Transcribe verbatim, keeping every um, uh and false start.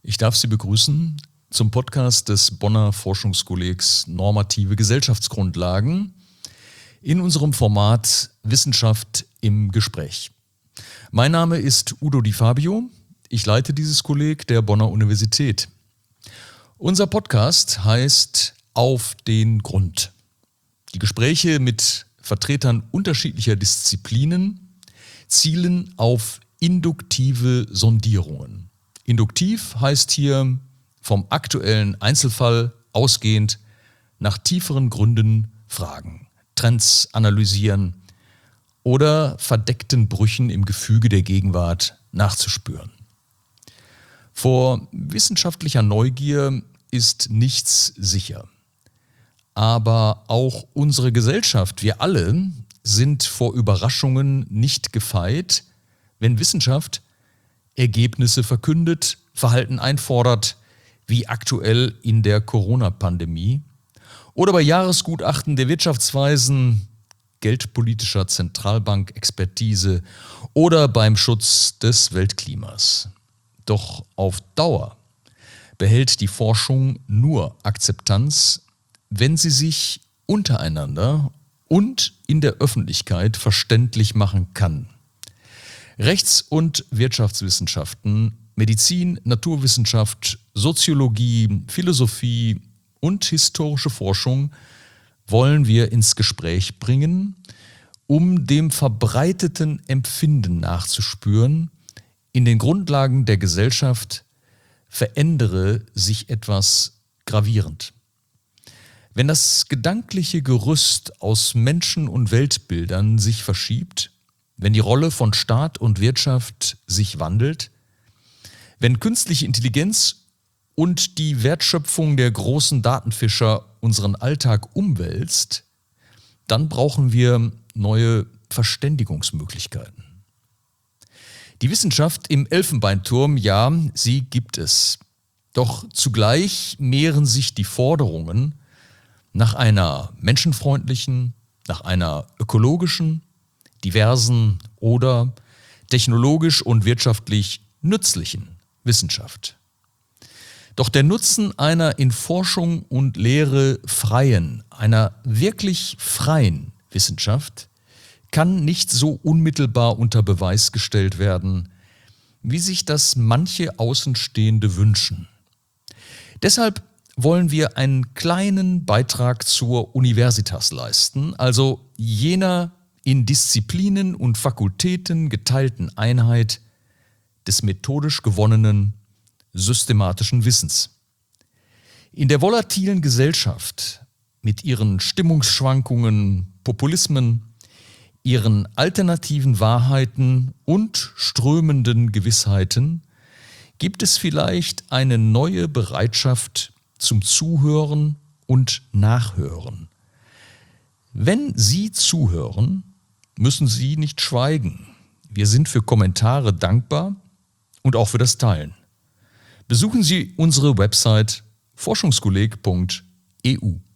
Ich darf Sie begrüßen zum Podcast des Bonner Forschungskollegs Normative Gesellschaftsgrundlagen in unserem Format Wissenschaft im Gespräch. Mein Name ist Udo Di Fabio, ich leite dieses Kolleg der Bonner Universität. Unser Podcast heißt Auf den Grund. Die Gespräche mit Vertretern unterschiedlicher Disziplinen zielen auf induktive Sondierungen. Induktiv heißt hier vom aktuellen Einzelfall ausgehend nach tieferen Gründen fragen, Trends analysieren oder verdeckten Brüchen im Gefüge der Gegenwart nachzuspüren. Vor wissenschaftlicher Neugier ist nichts sicher. Aber auch unsere Gesellschaft, wir alle, sind vor Überraschungen nicht gefeit, wenn Wissenschaft Ergebnisse verkündet, Verhalten einfordert, wie aktuell in der Corona-Pandemie oder bei Jahresgutachten der Wirtschaftsweisen, geldpolitischer Zentralbank-Expertise oder beim Schutz des Weltklimas. Doch auf Dauer behält die Forschung nur Akzeptanz, wenn sie sich untereinander und in der Öffentlichkeit verständlich machen kann. Rechts- und Wirtschaftswissenschaften, Medizin, Naturwissenschaft, Soziologie, Philosophie und historische Forschung wollen wir ins Gespräch bringen, um dem verbreiteten Empfinden nachzuspüren, in den Grundlagen der Gesellschaft verändere sich etwas gravierend. Wenn das gedankliche Gerüst aus Menschen- und Weltbildern sich verschiebt, wenn die Rolle von Staat und Wirtschaft sich wandelt, wenn künstliche Intelligenz und die Wertschöpfung der großen Datenfischer unseren Alltag umwälzt, dann brauchen wir neue Verständigungsmöglichkeiten. Die Wissenschaft im Elfenbeinturm, ja, sie gibt es. Doch zugleich mehren sich die Forderungen nach einer menschenfreundlichen, nach einer ökologischen, diversen oder technologisch und wirtschaftlich nützlichen Wissenschaft. Doch der Nutzen einer in Forschung und Lehre freien, einer wirklich freien Wissenschaft kann nicht so unmittelbar unter Beweis gestellt werden, wie sich das manche Außenstehende wünschen. Deshalb wollen wir einen kleinen Beitrag zur Universitas leisten, also jener in Disziplinen und Fakultäten geteilten Einheit des methodisch gewonnenen systematischen Wissens. In der volatilen Gesellschaft mit ihren Stimmungsschwankungen, Populismen, ihren alternativen Wahrheiten und strömenden Gewissheiten gibt es vielleicht eine neue Bereitschaft zum Zuhören und Nachhören. Wenn Sie zuhören, müssen Sie nicht schweigen. Wir sind für Kommentare dankbar und auch für das Teilen. Besuchen Sie unsere Website forschungskolleg punkt e u.